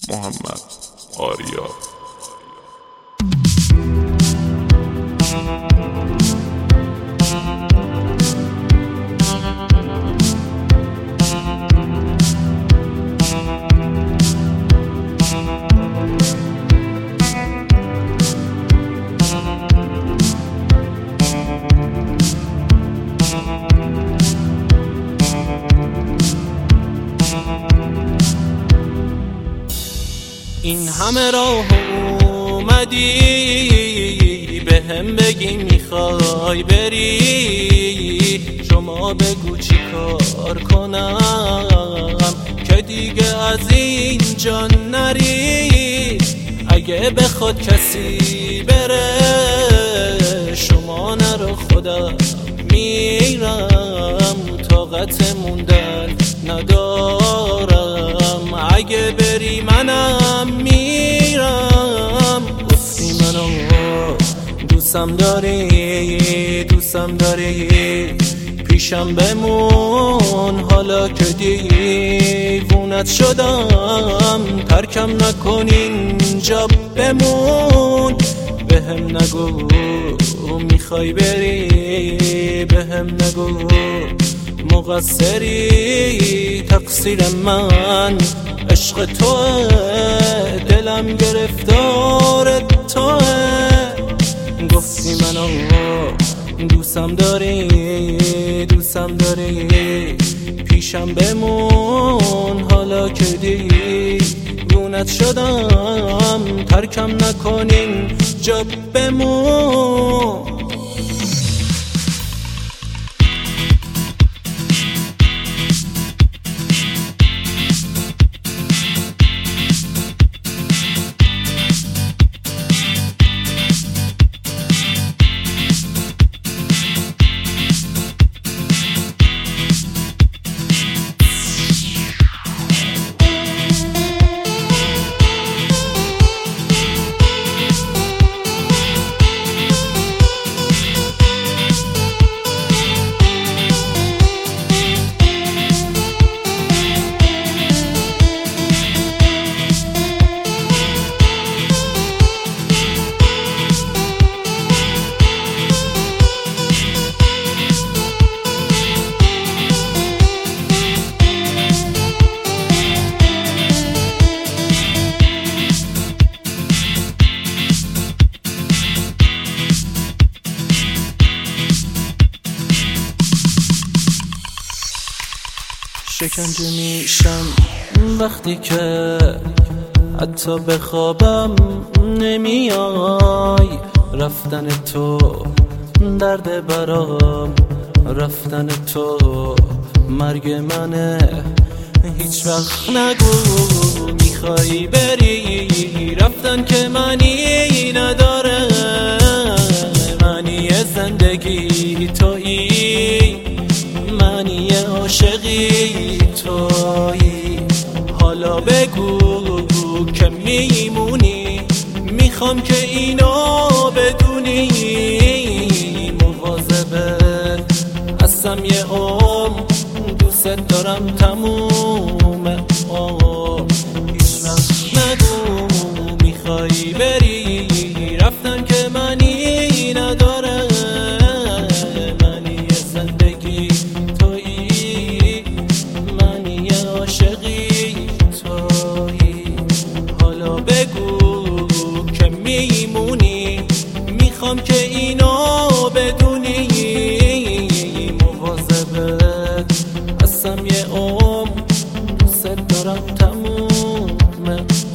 محمد آریا. این همه راه اومدی به هم بگی میخوای بری، شما بگو چی کار کنم که دیگه از اینجا نری. اگه بخواد کسی بره شما نرو، خودم میرم، طاقت موندن ندارم. اگه بری منم میرم. گفتی منو دوستم داری پیشم بمون، حالا که دیوونت شدم ترکم نکن اینجا بمون. بهم نگو میخوای بری، بهم نگو مقصری، تقصیر من عشق توه، دلم گرفتار توه. گفتی منو دوستم داری پیشم بمون، حالا که دیوونت شدم ترکم نکنین جا بمون. شکنجه میشم وقتی که حتی بخوابم نمیای. رفتن تو درد برام، رفتن تو مرگ منه. هیچ وقت نگو میخوای بری، رفتن که معنی نداره. معنی زندگی تویی، معنی عاشقی تویی. حالا بگو که میمونی، میخوام که اینو بدونی. مواظبت هستم یه عمر، دوست دارم تموم عمر. هیچ وقت نگو میخوای بری، رفتن که معنی نداره. میخوام که اینو بدونی. مواظبت هستم یه عمر، دوست دارم تموم